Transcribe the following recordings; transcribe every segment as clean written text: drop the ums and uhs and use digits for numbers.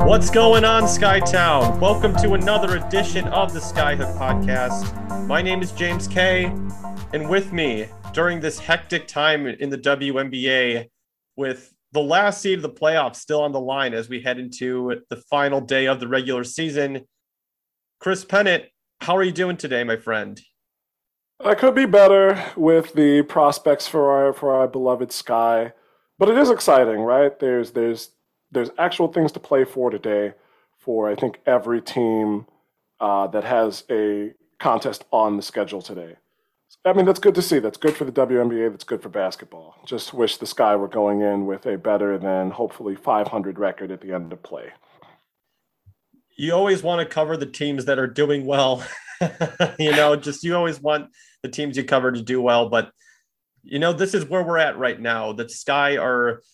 What's going on, Skytown? Welcome to another edition of the Skyhook Podcast. My name is James K, and with me during this hectic time in the WNBA, with the last seed of the playoffs still on the line as we head into the final day of the regular season, Chris Pennant. How are you doing today, my friend? I could be better with the prospects for our beloved Sky, but it is exciting, right? There's actual things to play for today for I think every team that has a contest on the schedule today. I mean, that's good to see. That's good for the WNBA. That's good for basketball. Just wish the Sky were going in with a better than hopefully 500 record at the end of play. You always want to cover the teams that are doing well. You always want the teams you cover to do well. But, this is where we're at right now. The Sky are,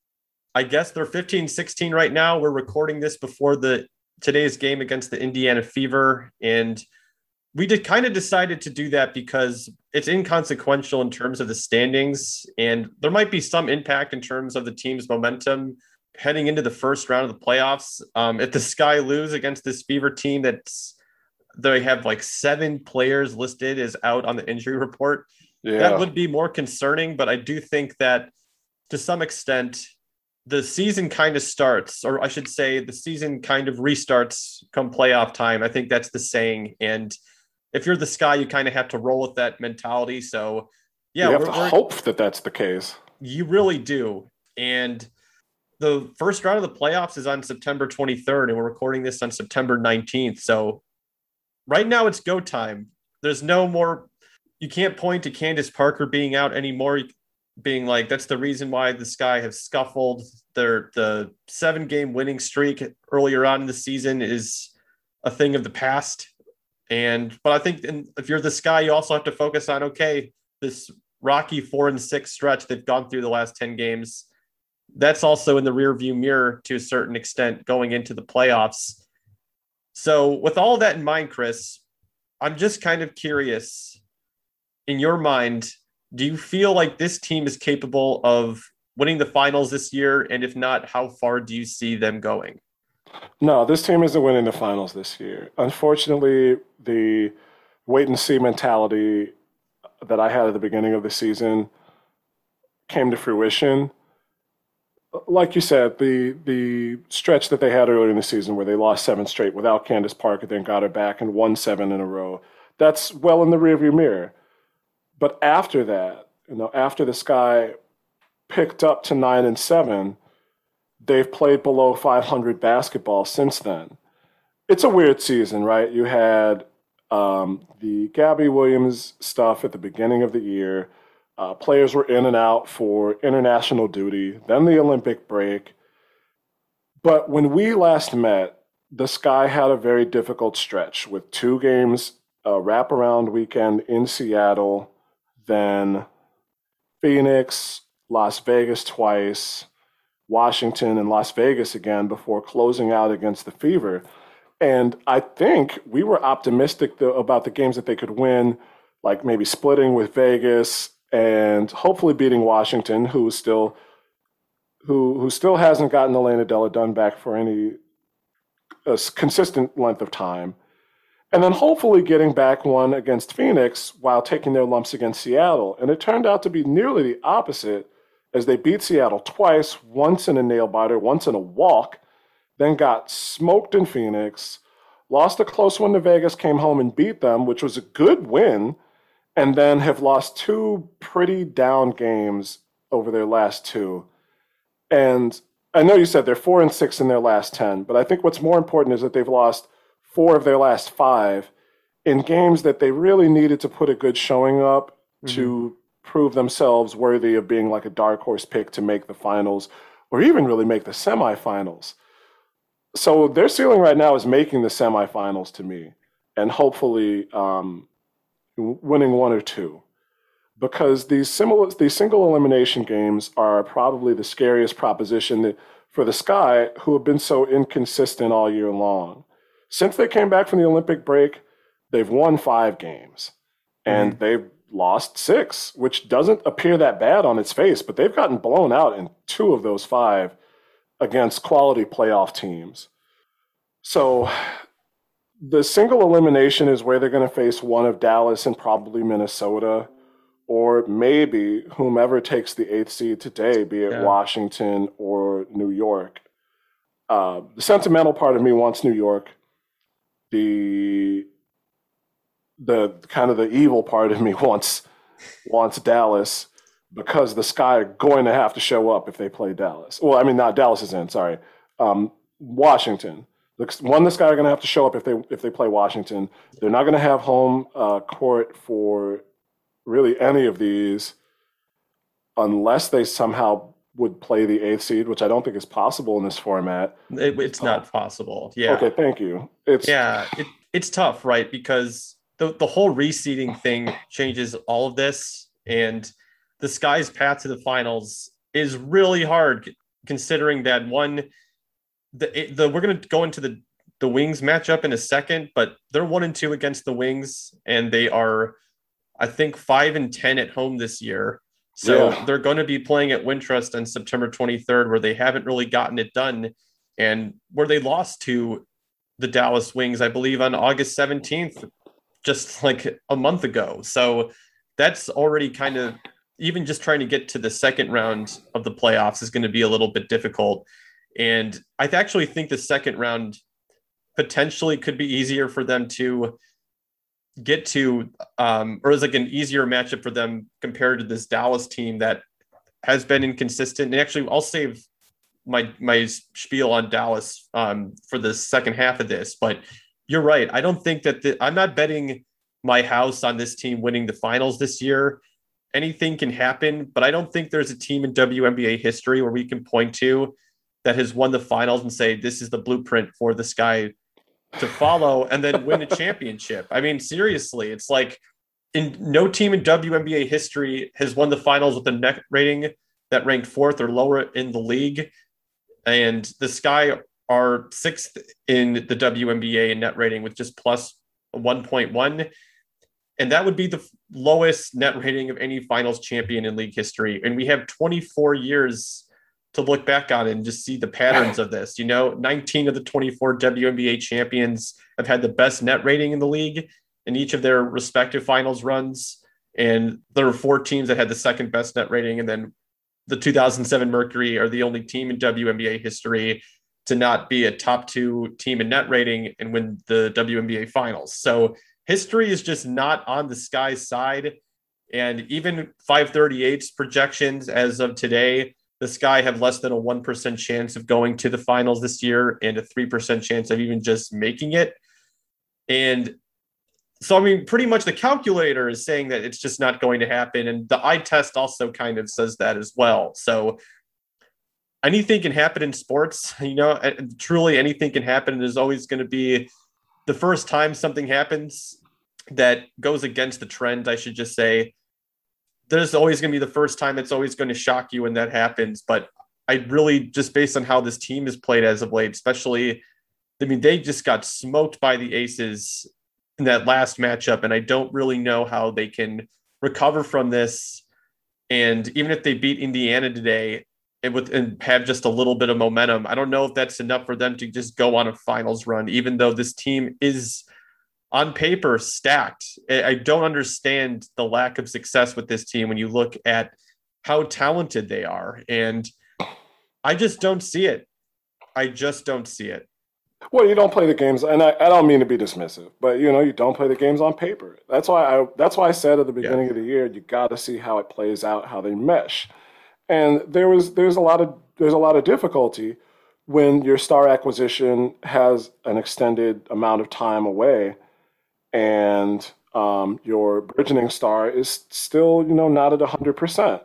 I guess they're 15-16 right now. We're recording this before today's game against the Indiana Fever. And we decided to do that because it's inconsequential in terms of the standings. And there might be some impact in terms of the team's momentum heading into the first round of the playoffs. If the Sky lose against this Fever team they have like 7 players listed as out on the injury report, that would be more concerning. But I do think that to some extent, the season kind of starts, or I should say the season kind of restarts come playoff time. I think that's the saying. And if you're the Sky, you kind of have to roll with that mentality. So yeah, you have to hope that that's the case. You really do. And the first round of the playoffs is on September 23rd, and we're recording this on September 19th. So right now it's go time. There's no more, you can't point to Candace Parker being out anymore, being like, that's the reason why the Sky have scuffled. The 7-game winning streak earlier on in the season is a thing of the past. But I think if you're the Sky, you also have to focus on, okay, this rocky 4-6 stretch they've gone through the last 10 games, that's also in the rearview mirror to a certain extent going into the playoffs. So with all that in mind, Chris, I'm just kind of curious, in your mind, do you feel like this team is capable of winning the finals this year? And if not, how far do you see them going? No, this team isn't winning the finals this year. Unfortunately, the wait and see mentality that I had at the beginning of the season came to fruition. Like you said, the stretch that they had earlier in the season where they lost 7 straight without Candace Parker, then got her back and won 7 in a row, that's well in the rearview mirror. But after that, after the Sky picked up to 9-7, they've played below 500 basketball since then. It's a weird season, right? You had the Gabby Williams stuff at the beginning of the year. Players were in and out for international duty, then the Olympic break. But when we last met, the Sky had a very difficult stretch with 2 games, a wraparound weekend in Seattle, then Phoenix, Las Vegas twice, Washington, and Las Vegas again before closing out against the Fever. And I think we were optimistic about the games that they could win, like maybe splitting with Vegas and hopefully beating Washington, who still hasn't gotten Elena Della Dunn back for any consistent length of time. And then hopefully getting back one against Phoenix while taking their lumps against Seattle. And it turned out to be nearly the opposite, as they beat Seattle twice, once in a nail-biter, once in a walk, then got smoked in Phoenix, lost a close one to Vegas, came home and beat them, which was a good win, and then have lost 2 pretty down games over their last 2. And I know you said they're 4-6 in their last 10, but I think what's more important is that they've lost 4 of their last 5 in games that they really needed to put a good showing up to prove themselves worthy of being like a dark horse pick to make the finals or even really make the semifinals. So their ceiling right now is making the semifinals to me and hopefully winning 1 or 2. Because these single elimination games are probably the scariest proposition for the Sky, who have been so inconsistent all year long. Since they came back from the Olympic break, they've won 5 games, and they've lost 6, which doesn't appear that bad on its face, but they've gotten blown out in 2 of those 5 against quality playoff teams. So the single elimination is where they're going to face one of Dallas and probably Minnesota, or maybe whomever takes the eighth seed today, be it Yeah. Washington or New York. The sentimental part of me wants New York. The the kind of the evil part of me wants Dallas because the Sky are going to have to show up if they play Dallas. Well, I mean, not Dallas is in. Sorry, Washington. The Sky are going to have to show up if they play Washington. They're not going to have home court for really any of these unless they somehow would play the eighth seed, which I don't think is possible in this format. It's not possible. Yeah. Okay, thank you. It's Yeah. It's tough, right? Because the whole reseeding thing changes all of this. And the Sky's path to the finals is really hard considering that one, we're going to go into the Wings matchup in a second, but they're 1-2 against the Wings, and they are, I think, 5-10 at home this year. So yeah, they're going to be playing at Wintrust on September 23rd, where they haven't really gotten it done, and where they lost to the Dallas Wings, I believe, on August 17th, just like a month ago. So that's already kind of, even just trying to get to the second round of the playoffs is going to be a little bit difficult. And I actually think the second round potentially could be easier for them to get to, or is like an easier matchup for them compared to this Dallas team that has been inconsistent. And actually, I'll save my spiel on Dallas for the second half of this. But you're right. I don't think that I'm not betting my house on this team winning the finals this year. Anything can happen, but I don't think there's a team in WNBA history where we can point to that has won the finals and say this is the blueprint for the Sky to follow and then win a championship. I mean, seriously, it's like no team in WNBA history has won the finals with a net rating that ranked fourth or lower in the league. And the Sky are sixth in the WNBA in net rating with just plus 1.1. And that would be the lowest net rating of any finals champion in league history. And we have 24 years to look back on and just see the patterns of this. 19 of the 24 WNBA champions have had the best net rating in the league in each of their respective finals runs. And there were 4 teams that had the second best net rating. And then the 2007 Mercury are the only team in WNBA history to not be a top 2 team in net rating and win the WNBA finals. So history is just not on the Sky's side. And even 538's projections as of today, the Sky have less than a 1% chance of going to the finals this year and a 3% chance of even just making it. And so, I mean, pretty much the calculator is saying that it's just not going to happen. And the eye test also kind of says that as well. So anything can happen in sports, truly anything can happen. There's always going to be the first time something happens that goes against the trend, I should just say. There's always going to be the first time. It's always going to shock you when that happens. But I really, just based on how this team is played as of late, especially, I mean, they just got smoked by the Aces in that last matchup. And I don't really know how they can recover from this. And even if they beat Indiana today and have just a little bit of momentum, I don't know if that's enough for them to just go on a finals run, even though this team is on paper stacked. I don't understand the lack of success with this team when you look at how talented they are. And I just don't see it. I just don't see it. well, you don't play the games, and I don't mean to be dismissive, but you don't play the games on paper. That's why I said at the Yeah. beginning of the year, you got to see how it plays out, how they mesh. And there's a lot of difficulty when your star acquisition has an extended amount of time away, and your burgeoning star is still not at 100%.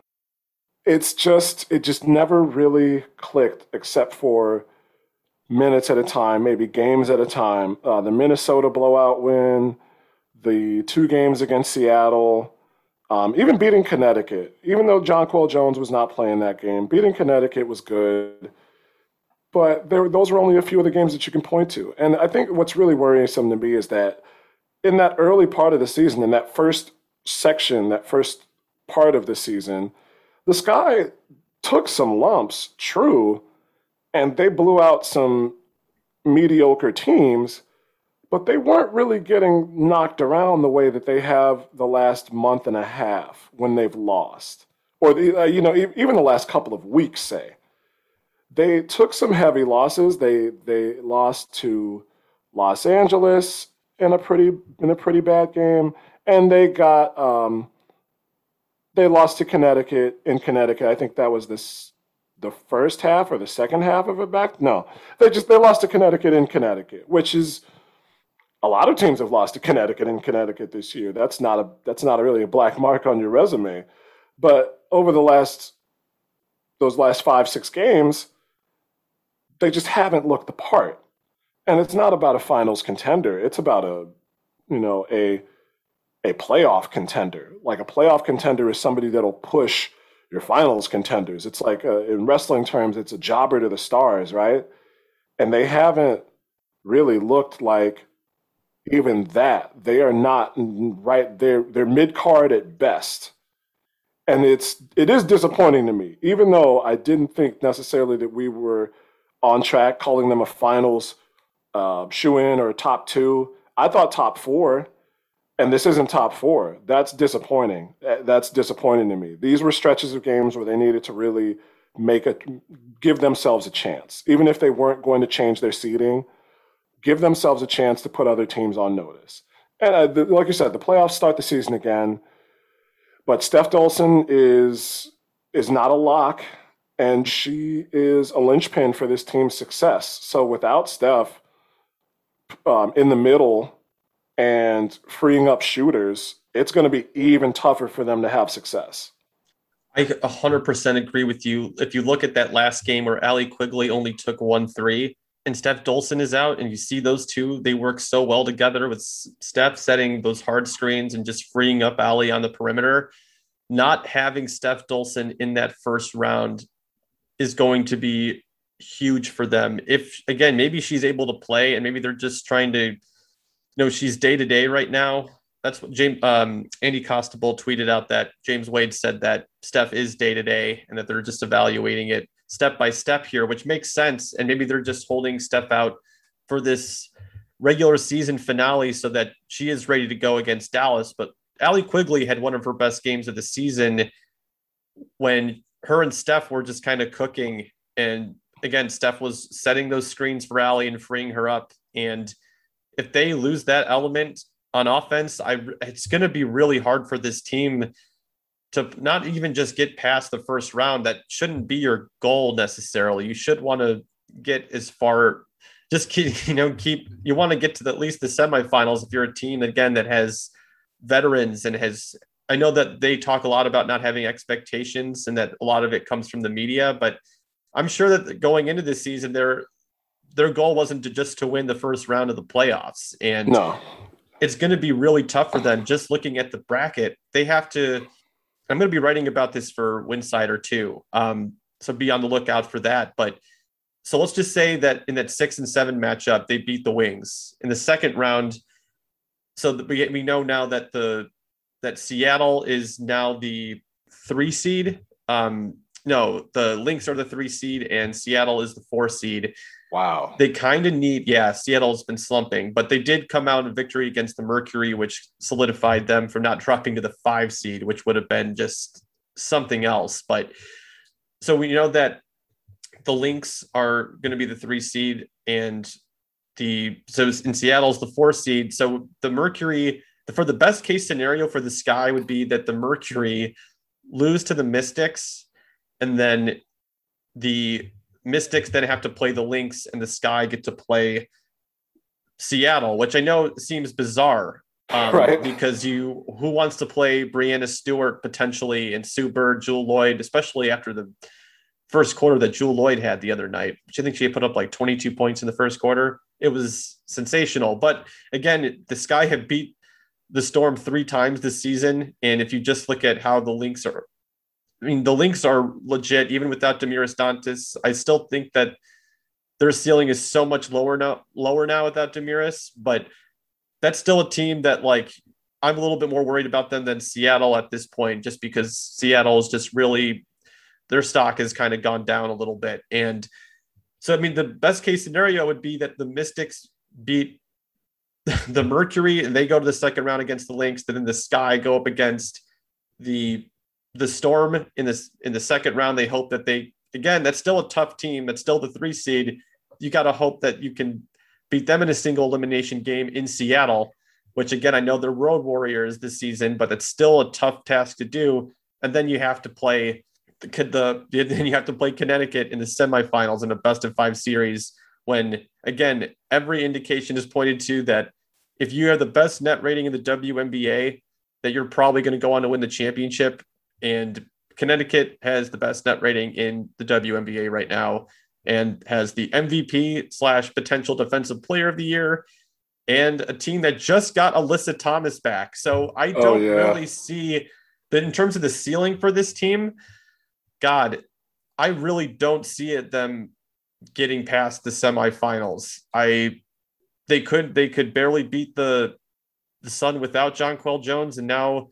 It just never really clicked, except for minutes at a time, maybe games at a time. The Minnesota blowout win, the 2 games against Seattle, even beating Connecticut. Even though Jonquel Jones was not playing that game, beating Connecticut was good. But those were only a few of the games that you can point to. And I think what's really worrisome to me is that in that early part of the season, in that first section, that first part of the season, the Sky took some lumps, true, and they blew out some mediocre teams, but they weren't really getting knocked around the way that they have the last month and a half when they've lost, or even the last couple of weeks. Say they took some heavy losses. They lost to Los Angeles in a pretty bad game, and they lost to Connecticut in Connecticut. I think that was the first half or the second half of it back. No, they lost to Connecticut in Connecticut, which is a lot of teams have lost to Connecticut in Connecticut this year. That's not really a black mark on your resume. But over those last 5, 6 games, they just haven't looked the part. And it's not about a finals contender. It's about you know, a playoff contender. Like a playoff contender is somebody that'll push your finals contenders. It's like in wrestling terms, it's a jobber to the stars, right? And they haven't really looked like even that. They are not right. They're mid card at best, and it is disappointing to me. Even though I didn't think necessarily that we were on track, calling them a finals shoe in or a top two. I thought top four, and this isn't top four. That's disappointing. That's disappointing to me. These were stretches of games where they needed to really give themselves a chance, even if they weren't going to change their seeding. Give themselves a chance to put other teams on notice. And like you said, the playoffs start the season again, but Steph Dolson is not a lock, and she is a linchpin for this team's success. So without Steph in the middle and freeing up shooters, it's going to be even tougher for them to have success. I 100% agree with you. If you look at that last game where Allie Quigley only took 1 3 and Steph Dolson is out, and you see those two, they work so well together with Steph setting those hard screens and just freeing up Allie on the perimeter. Not having Steph Dolson in that first round is going to be huge for them. If, again, maybe she's able to play and maybe they're just trying to, she's day to day right now. That's what Andy Costabile tweeted out, that James Wade said that Steph is day to day and that they're just evaluating it step by step here, which makes sense. And maybe they're just holding Steph out for this regular season finale so that she is ready to go against Dallas. But Allie Quigley had one of her best games of the season when her and Steph were just kind of cooking. And again, Steph was setting those screens for Allie and freeing her up. And if they lose that element on offense, it's going to be really hard for this team to not even just get past the first round. That shouldn't be your goal necessarily. You should want to get as far, just you want to get to at least the semifinals if you're a team, again, that has veterans and I know that they talk a lot about not having expectations and that a lot of it comes from the media, but I'm sure that going into this season, their goal wasn't to win the first round of the playoffs. And no, it's going to be really tough for them. Just looking at the bracket, they have to, I'm going to be writing about this for Winsider too. So be on the lookout for that. But so let's just say that in that 6 and 7 matchup, they beat the Wings in the second round. So we know now that that Seattle is now the 3 seed. No, the Lynx are the 3 seed and Seattle is the 4 seed. Wow. They kind of Seattle's been slumping, but they did come out in victory against the Mercury, which solidified them from not dropping to the 5 seed, which would have been just something else. But so we know that the Lynx are going to be the 3 seed and so in Seattle's the 4 seed. So the Mercury, for the best case scenario for the Sky would be that the Mercury lose to the Mystics, and then the Mystics then have to play the Lynx and the Sky get to play Seattle, which I know seems bizarre, right? Because who wants to play Brianna Stewart potentially and Sue Bird, Jewell Loyd, especially after the first quarter that Jewell Loyd had the other night, which I think she put up like 22 points in the first quarter. It was sensational. But again, the Sky have beat the Storm 3 times this season. And if you just look at how the Lynx are, the Lynx are legit, even without Damiris Dantas. I still think that their ceiling is so much lower now without Damiris, but that's still a team that, like, I'm a little bit more worried about them than Seattle at this point, just because Seattle is just really, their stock has kind of gone down a little bit. And So, I mean, the best case scenario would be that the Mystics beat the Mercury and they go to the second round against the Lynx. Then the Sky go up against the Storm in the second round. They hope that they again, that's still a tough team. That's still the 3 seed. You got to hope that you can beat them in a single elimination game in Seattle, which again, I know they're road warriors this season, but it's still a tough task to do. And then you have to play then you have to play Connecticut in the semifinals in a best of 5 series when, again, every indication is pointed to that if you have the best net rating in the WNBA, that you're probably going to go on to win the championship. And Connecticut has the best net rating in the WNBA right now and has the MVP / potential defensive player of the year and a team that just got Alyssa Thomas back. So I don't really see that in terms of the ceiling for this team. God, I really don't see it them getting past the semifinals. They could barely beat the Sun without Jonquel Jones, and now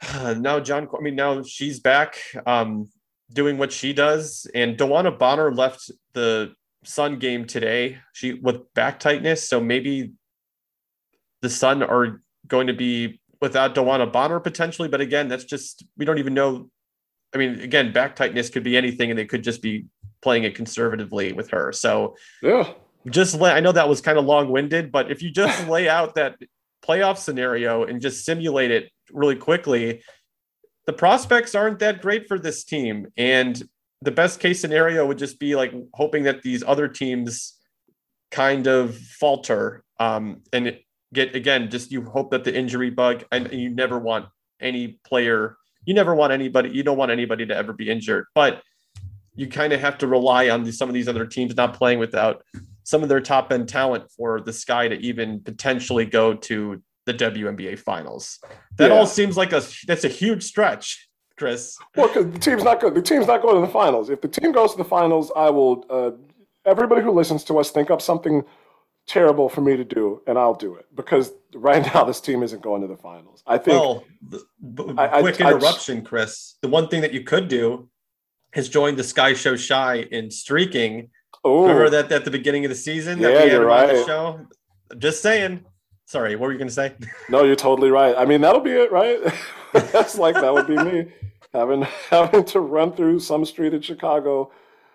now she's back doing what she does. And DeWanna Bonner left the Sun game today with back tightness, so maybe the Sun are going to be without DeWanna Bonner potentially. But again, that's just we don't even know. I mean, again, back tightness could be anything, and they could just be playing it conservatively with her. So yeah, I know that was kind of long-winded, but if you just lay out that playoff scenario and just simulate it really quickly, the prospects aren't that great for this team. And the best case scenario would just be like hoping that these other teams kind of falter and get, again, just you hope that the injury bug, and you never want any player, you don't want anybody to ever be injured, but you kind of have to rely on some of these other teams not playing without some of their top end talent for the Sky to even potentially go to the WNBA finals. That all seems like that's a huge stretch, Chris. Well, because the team's not good. The team's not going to the finals. If the team goes to the finals, I will. Everybody who listens to us think up something terrible for me to do, and I'll do it because right now this team isn't going to the finals. I think. Well, quick interruption, Chris. The one thing that you could do is join the Sky Show Shy in streaking. Ooh. Remember that at the beginning of the season that we had on the show? Just saying. Sorry, what were you going to say? No, you're totally right. I mean, that'll be it, right? That's like that would be me having to run through some street in Chicago,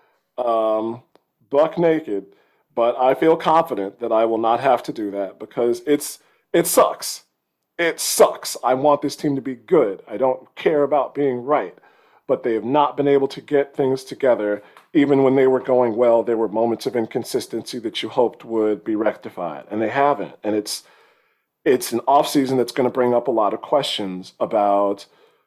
buck naked. But I feel confident that I will not have to do that because it sucks. It sucks. I want this team to be good. I don't care about being right. But they have not been able to get things together. Even when they were going well, there were moments of inconsistency that you hoped would be rectified, and they haven't. And it's an offseason that's going to bring up a lot of questions about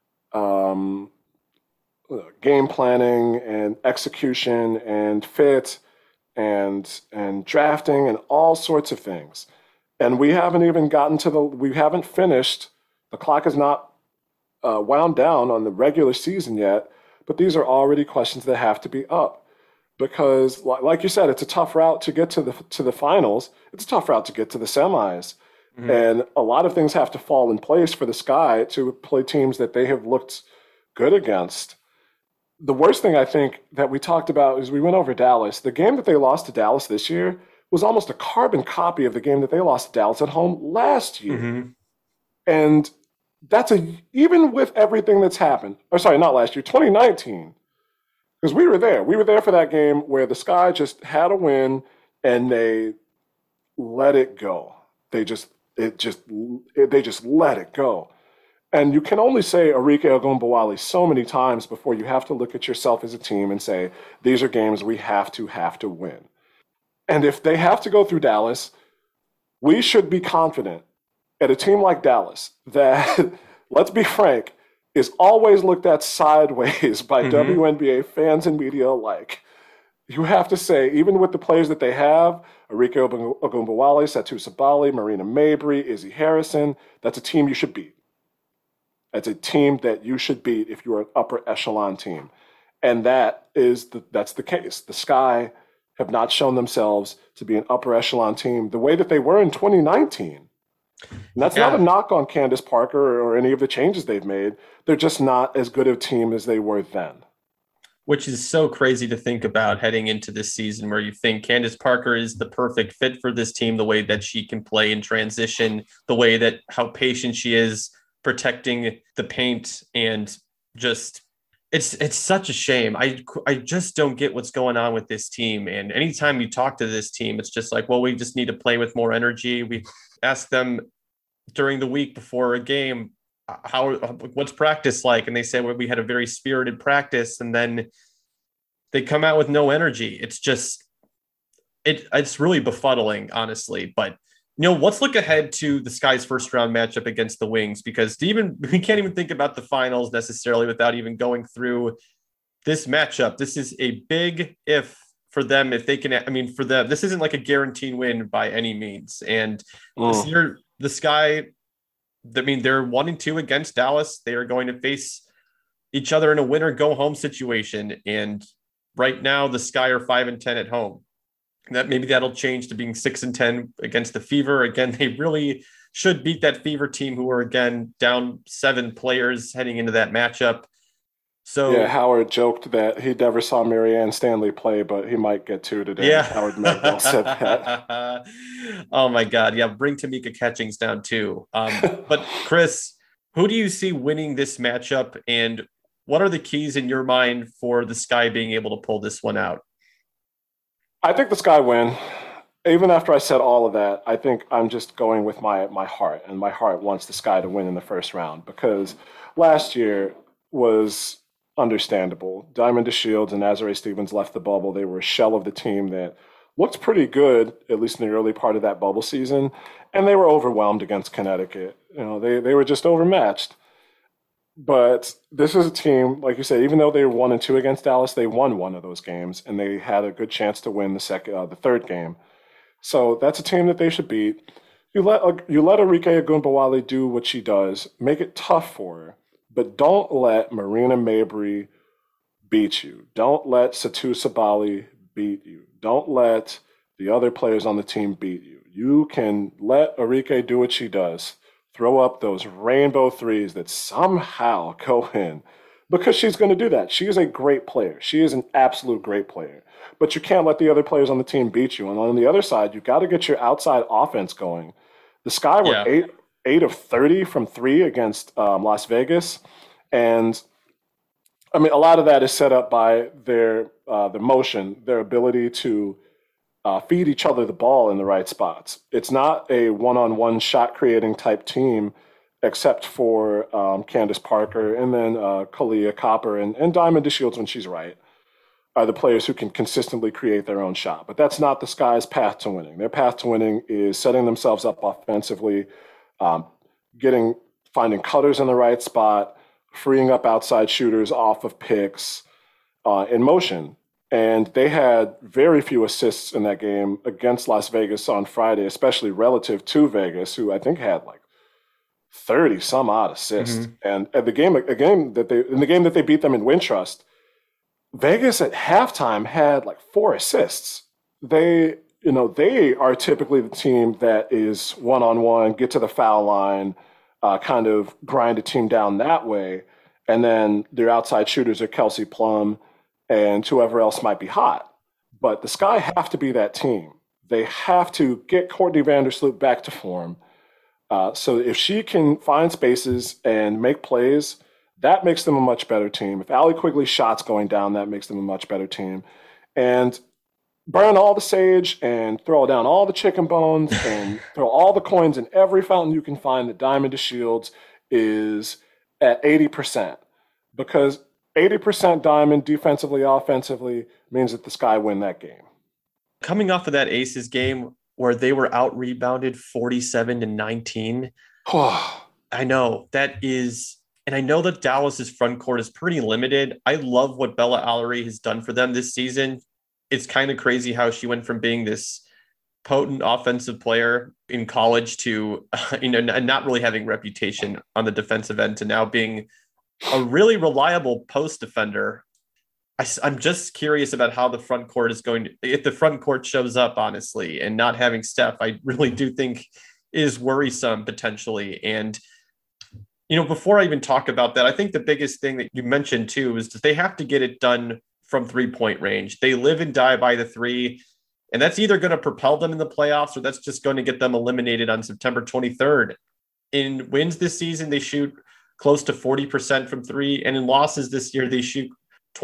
game planning and execution and fit and drafting and all sorts of things. And we haven't even we haven't finished. The clock is not wound down on the regular season yet, but these are already questions that have to be up because, like you said, it's a tough route to get to the finals. It's a tough route to get to the semis, and a lot of things have to fall in place for the Sky to play teams that they have looked good against. The worst thing I think that we talked about is we went over Dallas. The game that they lost to Dallas this year was almost a carbon copy of the game that they lost to Dallas at home last year, and that's even with everything that's happened, or sorry, not last year, 2019, because we were there. We were there for that game where the Sky just had a win and they let it go. They just let it go. And you can only say Arike Ogunbowale so many times before you have to look at yourself as a team and say, these are games we have to win. And if they have to go through Dallas, we should be confident at a team like Dallas that, let's be frank, is always looked at sideways by WNBA fans and media alike. You have to say, even with the players that they have, Arike Ogunbowale, Satu Sabali, Marina Mabry, Izzy Harrison, that's a team you should beat. That's a team that you should beat if you're an upper echelon team. And that's the case. The Sky have not shown themselves to be an upper echelon team the way that they were in 2019. And that's not a knock on Candace Parker or any of the changes they've made. They're just not as good of a team as they were then. which is so crazy to think about heading into this season, where you think Candace Parker is the perfect fit for this team, the way that she can play in transition, the way that how patient she is protecting the paint, and just it's such a shame. I just don't get what's going on with this team. And anytime you talk to this team, it's just like, well, we just need to play with more energy. We ask them during the week before a game, what's practice like? And they say, well, we had a very spirited practice, and then they come out with no energy. It's really befuddling, honestly. But let's look ahead to the Sky's first round matchup against the Wings, because we can't even think about the finals necessarily without even going through this matchup. This is a big if for them, if they can. I mean, for them, this isn't like a guaranteed win by any means. And this year, the Sky, I mean, they're 1-2 against Dallas. They are going to face each other in a winner go home situation. And right now, the Sky are 5-10 at home. Maybe that'll change to being 6-10 against the Fever. Again, they really should beat that Fever team, who are again down 7 players heading into that matchup. So yeah, Howard joked that he never saw Marianne Stanley play, but he might get 2 today. Yeah, Howard Magdal said that. Oh my God, yeah, bring Tamika Catchings down too. But Chris, who do you see winning this matchup, and what are the keys in your mind for the Sky being able to pull this one out? I think the Sky win. Even after I said all of that, I think I'm just going with my heart, and my heart wants the Sky to win in the first round, because last year was understandable. Diamond DeShields and Azurá Stevens left the bubble. They were a shell of the team that looked pretty good, at least in the early part of that bubble season, and they were overwhelmed against Connecticut. They were just overmatched. But this is a team, like you said, even though they were 1-2 against Dallas, they won one of those games, and they had a good chance to win the third game. So that's a team that they should beat. You let Arike Ogunbowale do what she does, make it tough for her, but don't let Marina Mabrey beat you. Don't let Satou Sabally beat you. Don't let the other players on the team beat you. You can let Arike do what she does. Throw up those rainbow threes that somehow go in, because she's going to do that. She is a great player. She is an absolute great player. But you can't let the other players on the team beat you. And on the other side, you've got to get your outside offense going. The Sky were 8 of 30 from 3 against Las Vegas. And I mean, a lot of that is set up by their motion, their ability to feed each other the ball in the right spots. It's not a one-on-one shot creating type team, except for Candace Parker, and then Kahleah Copper and Diamond DeShields, when she's right, are the players who can consistently create their own shot. But that's not the Sky's path to winning. Their path to winning is setting themselves up offensively, finding cutters in the right spot, freeing up outside shooters off of picks in motion. And they had very few assists in that game against Las Vegas on Friday, especially relative to Vegas, who I think had like 30 some odd assists. Mm-hmm. And at the game that they beat them in Wintrust, Vegas at halftime had like 4 assists. They are typically the team that is one-on-one, get to the foul line, kind of grind a team down that way. And then their outside shooters are Kelsey Plum and whoever else might be hot. But the Sky have to be that team. They have to get Courtney Vandersloot back to form. So if she can find spaces and make plays, that makes them a much better team. If Allie Quigley's shot's going down, that makes them a much better team. And burn all the sage and throw down all the chicken bones and throw all the coins in every fountain you can find that Diamond DeShields is at 80%. Because 80% Diamond defensively, offensively means that the Sky win that game. Coming off of that Aces game where they were out rebounded 47-19. I know that is, and I know that Dallas's front court is pretty limited. I love what Bella Alarie has done for them this season. It's kind of crazy how she went from being this potent offensive player in college to, not really having reputation on the defensive end to now being a really reliable post defender. I'm just curious about how the front court is going to, if the front court shows up, honestly, and not having Steph, I really do think is worrisome potentially. And, before I even talk about that, I think the biggest thing that you mentioned too is that they have to get it done from 3-point range. They live and die by the three. And that's either going to propel them in the playoffs or that's just going to get them eliminated on September 23rd. In wins this season, they shoot close to 40% from three. And in losses this year, they shoot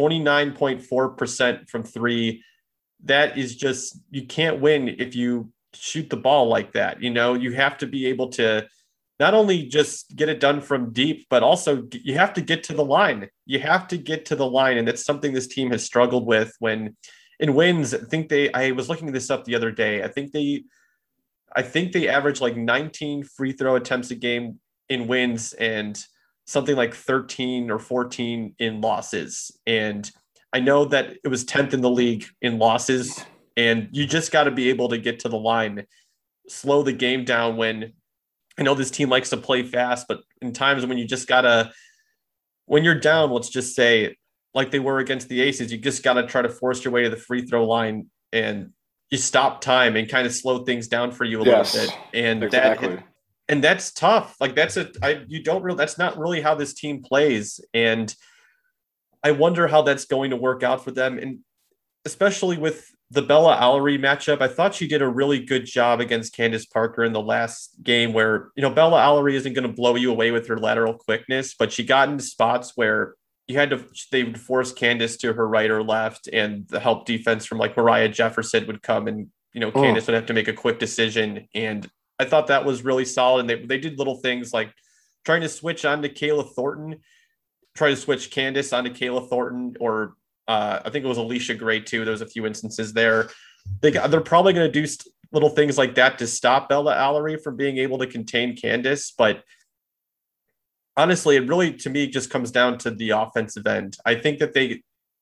29.4% from three. That is just, you can't win if you shoot the ball like that. You have to be able to not only just get it done from deep, but also you have to get to the line. You have to get to the line. And that's something this team has struggled with when in wins. I was looking this up the other day. I think they average like 19 free throw attempts a game in wins and something like 13 or 14 in losses. And I know that it was 10th in the league in losses, and you just got to be able to get to the line, slow the game down. When I know this team likes to play fast, but in times when when you're down, let's just say like they were against the Aces, you just got to try to force your way to the free throw line and you stop time and kind of slow things down for you a little bit. And exactly. That's tough. Like that's not really how this team plays. And I wonder how that's going to work out for them. And especially with the Bella Alarie matchup, I thought she did a really good job against Candace Parker in the last game where, Bella Alarie isn't going to blow you away with her lateral quickness, but she got into spots where they would force Candace to her right or left, and the help defense from like Mariah Jefferson would come, and Candace would have to make a quick decision. And I thought that was really solid. And they did little things like trying to switch onto Kayla Thornton, try to switch Candace onto Kayla Thornton, or I think it was Alicia Gray too. There was a few instances there. They're probably going to do little things like that to stop Bella Alarie from being able to contain Candace, but honestly, it really, to me, just comes down to the offensive end. I think that they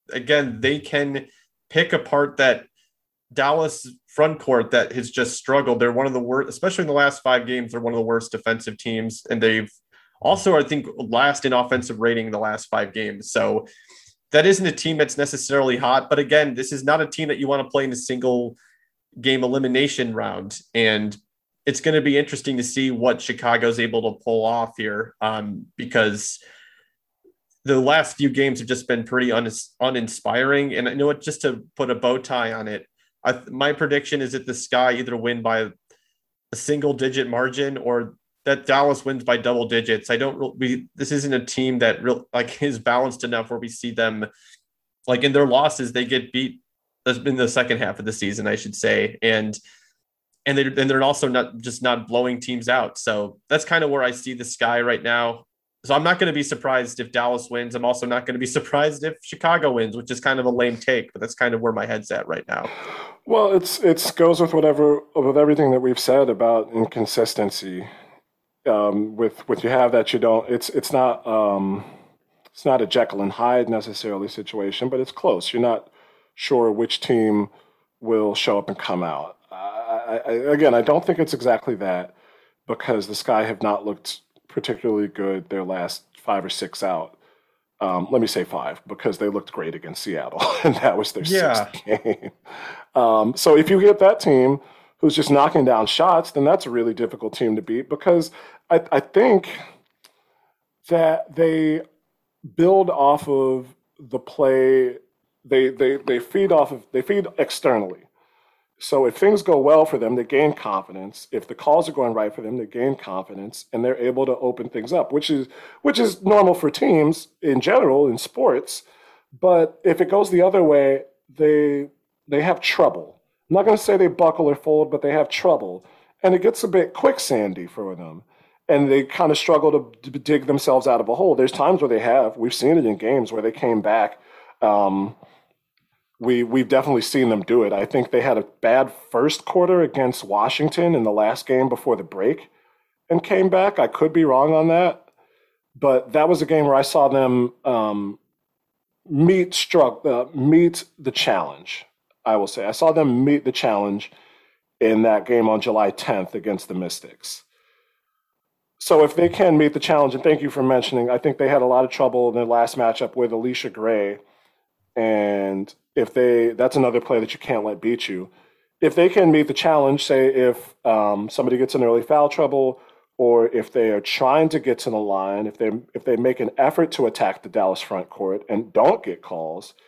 can pick apart that Dallas front court that has just struggled. They're one of the worst, especially in the last 5 games. They're one of the worst defensive teams. And they've also, I think, last in offensive rating in the last 5 games. So that isn't a team that's necessarily hot. But again, this is not a team that you want to play in a single game elimination round. And it's going to be interesting to see what Chicago's able to pull off here, because the last few games have just been pretty uninspiring. And I know what, just to put a bow tie on it, my prediction is that the Sky either win by a single-digit margin or that Dallas wins by double digits. This isn't a team that is balanced enough where we see them, like in their losses, they get beat in the second half of the season, I should say. And they're also not blowing teams out. So that's kind of where I see the Sky right now. So I'm not going to be surprised if Dallas wins. I'm also not going to be surprised if Chicago wins, which is kind of a lame take, but that's kind of where my head's at right now. Well, it goes with everything that we've said about inconsistency. With you have that you don't. It's not a Jekyll and Hyde necessarily situation, but it's close. You're not sure which team will show up and come out. I don't think it's exactly that, because the Sky have not looked particularly good their last 5 or 6 out. Let me say 5, because they looked great against Seattle, and that was their 6th game. So if you get that team who's just knocking down shots, then that's a really difficult team to beat, because I think that they build off of the play. They feed externally. So if things go well for them, they gain confidence. If the calls are going right for them, they gain confidence, and they're able to open things up, which is normal for teams in general in sports. But if it goes the other way, they have trouble. I'm not going to say they buckle or fold, but they have trouble, and it gets a bit quicksandy for them, and they kind of struggle to dig themselves out of a hole. There's times where they have. We've seen it in games where they came back. We've definitely seen them do it. I think they had a bad first quarter against Washington in the last game before the break and came back. I could be wrong on that, but that was a game where I saw them meet the challenge. I will say I saw them meet the challenge in that game on July 10th against the Mystics. So if they can meet the challenge, and thank you for mentioning, I think they had a lot of trouble in their last matchup with Alicia Gray. And that's another play that you can't let beat you. If they can meet the challenge, say if somebody gets in early foul trouble, or if they are trying to get to the line, if they make an effort to attack the Dallas front court and don't get calls,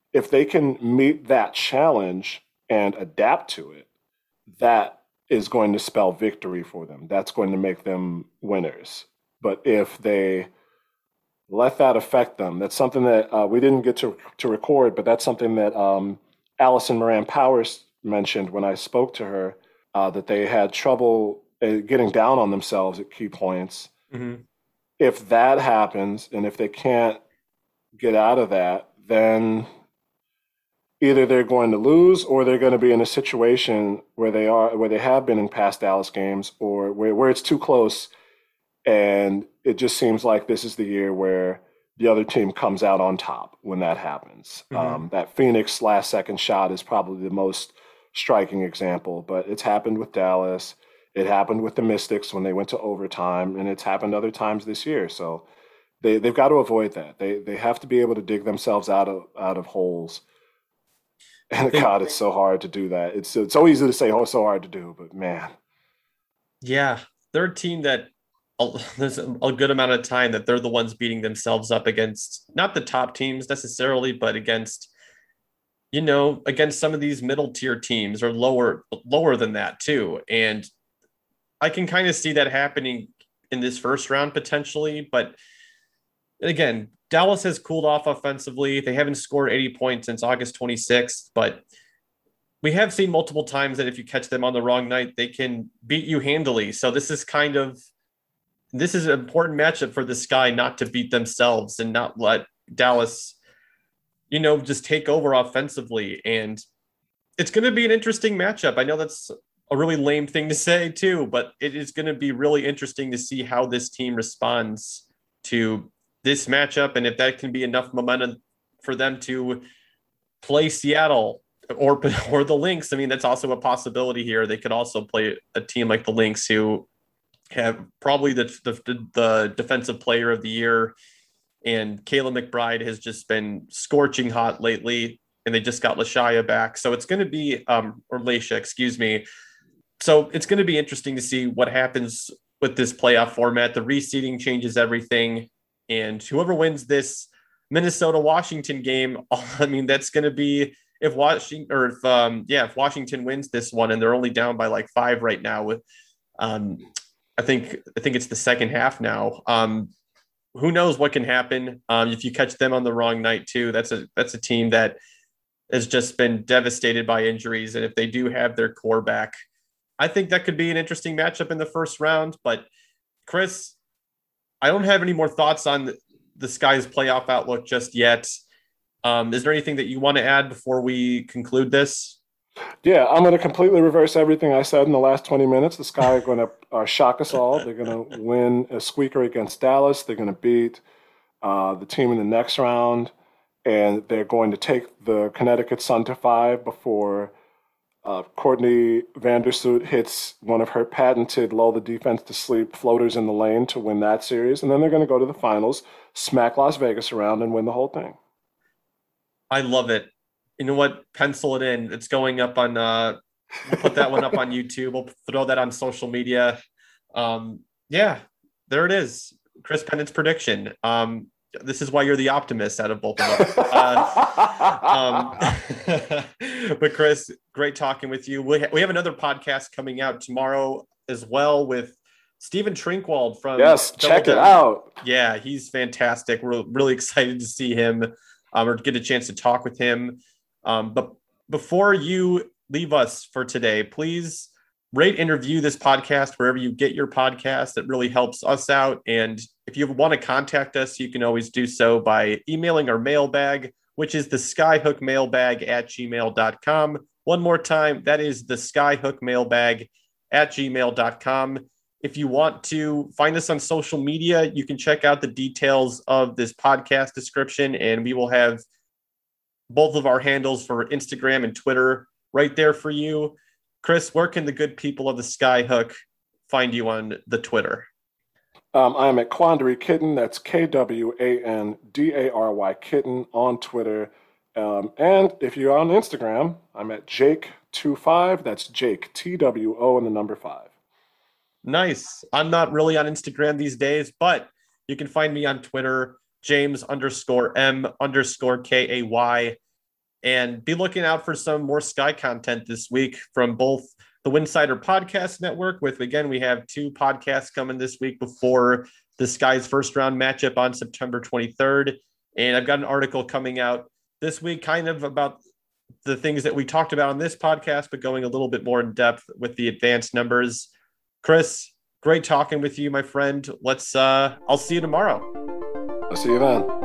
if they can meet that challenge and adapt to it, that is going to spell victory for them. That's going to make them winners. But if they let that affect them, that's something that we didn't get to record, but that's something that Allison Moran Powers mentioned when I spoke to her, that they had trouble getting down on themselves at key points. Mm-hmm. If that happens, and if they can't get out of that, then either they're going to lose or they're going to be in a situation where they have been in past Dallas games, or where it's too close, and it just seems like this is the year where the other team comes out on top when that happens. Mm-hmm. That Phoenix last second shot is probably the most striking example, but it's happened with Dallas. It happened with the Mystics when they went to overtime, and it's happened other times this year. So they've got to avoid that. They have to be able to dig themselves out of holes. And Think, God, it's so hard to do that. It's so easy to say, oh, it's so hard to do, but man, yeah, they're a team that there's a good amount of time that they're the ones beating themselves up against, not the top teams necessarily, but against, against some of these middle tier teams or lower than that too. And I can kind of see that happening in this first round potentially. But again, Dallas has cooled off offensively. They haven't scored 80 points since August 26th, but we have seen multiple times that if you catch them on the wrong night, they can beat you handily. So this is an important matchup for the Sky not to beat themselves and not let Dallas, just take over offensively. And it's going to be an interesting matchup. I know that's a really lame thing to say too, but it is going to be really interesting to see how this team responds to this matchup, and if that can be enough momentum for them to play Seattle or the Lynx. I mean, that's also a possibility here. They could also play a team like the Lynx, who have probably the defensive player of the year, and Kayla McBride has just been scorching hot lately, and they just got Lashaya back. So it's going to be, or Laisha, excuse me. So it's going to be interesting to see what happens with this playoff format. The reseeding changes everything, and whoever wins this Minnesota-Washington game, I mean, that's going to be if Washington wins this one, and they're only down by like 5 right now with, I think it's the second half now. Who knows what can happen if you catch them on the wrong night too. That's a team that has just been devastated by injuries, and if they do have their core back, I think that could be an interesting matchup in the first round. But Chris, I don't have any more thoughts on the Sky's playoff outlook just yet. Is there anything that you want to add before we conclude this? Yeah, I'm going to completely reverse everything I said in the last 20 minutes. The Sky are going to shock us all. They're going to win a squeaker against Dallas. They're going to beat the team in the next round, and they're going to take the Connecticut Sun to 5 before Courtney Vandersloot hits one of her patented lull the defense to sleep floaters in the lane to win that series. And then they're going to go to the finals, smack Las Vegas around, and win the whole thing. I love it. You know what? Pencil it in. It's going up on, we'll put that one up on YouTube. We'll throw that on social media. Yeah, there it is. Chris Pendant's prediction. This is why you're the optimist out of both of us. But Chris, great talking with you. We have another podcast coming out tomorrow as well with Stephen Trinkwald from Yes, check it out. Yeah, he's fantastic. We're really excited to see him or get a chance to talk with him. But before you leave us for today, please rate and review this podcast wherever you get your podcast. It really helps us out. And if you want to contact us, you can always do so by emailing our mailbag, which is the skyhookmailbag@gmail.com. One more time, that is the skyhookmailbag@gmail.com. If you want to find us on social media, you can check out the details of this podcast description, and we will have both of our handles for Instagram and Twitter right there for you. Chris, where can the good people of the Skyhook find you on the Twitter? I'm at Quandary Kitten. That's KWANDARY Kitten on Twitter. And if you're on Instagram, I'm at Jake25. That's Jake, TWO, and the number 5. Nice. I'm not really on Instagram these days, but you can find me on Twitter, James_M_KAY. And be looking out for some more Sky content this week from both the Winsider Podcast Network. Again, we have 2 podcasts coming this week before the Sky's first round matchup on September 23rd. And I've got an article coming out this week kind of about the things that we talked about on this podcast, but going a little bit more in depth with the advanced numbers. Chris, great talking with you, my friend. I'll see you tomorrow. I'll see you then.